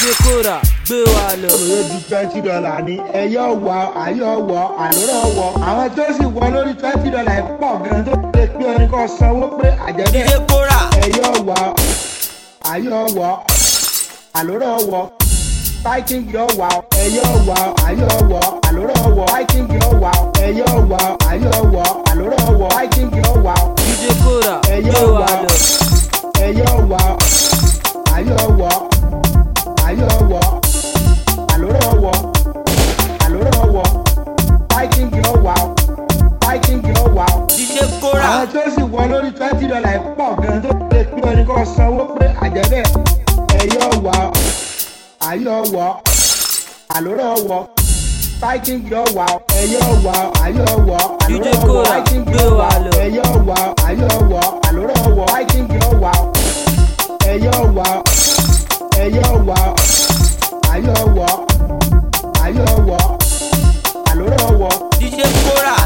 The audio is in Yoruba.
DJ Kora gbé wa lọ. Òye ju $20 ní ẹyọ wọ ayọ̀ wọ àlórọ̀ wọ. Àwọn tó sì wọ lórí $20 pọ̀ gan tó lè pé ẹni kan sanwó pé àjẹ́bẹ́. DJ Kora Ẹyọ wọ ayọ̀ wọ àlórọ̀ wọ. Fighting yọ wà ẹyọ wọ ayọ̀ wọ àlórọ̀ wọ. Fighting yọ wà ẹyọ wọ ayọ̀ wọ àlórọ̀ wọ. Fighting yọ wà DJ Kora gbé ẹyọ wa wọ lọ. ẹyọ wọ ayọ̀ wọ ayọ̀ wọ àlórọ̀ wọ àlórọ̀ wọ. Fighting yọ wà fighting yọ wà. DJ Kora Àwọn tó sì wọ lórí $20 pọ̀ gan tó lè pé ẹni kan sanwó pé àjẹ́bẹ́. Ẹyọ wọ ayọ̀ wọ àlórọ̀ wọ. Fighting yọ wà ẹyọ wọ ayọ̀ wọ DJ àlórọ̀ wọ. Kora Fighting gbé yọ wa wà lọ. ẹyọ wọ ayọ̀ wọ àlórọ̀ wọ. Fighting yọ wà ẹyọ wọ ẹyọ wọ ayọ̀ wọ ayọ̀ wọ àlórọ̀ wọ. DJ Kora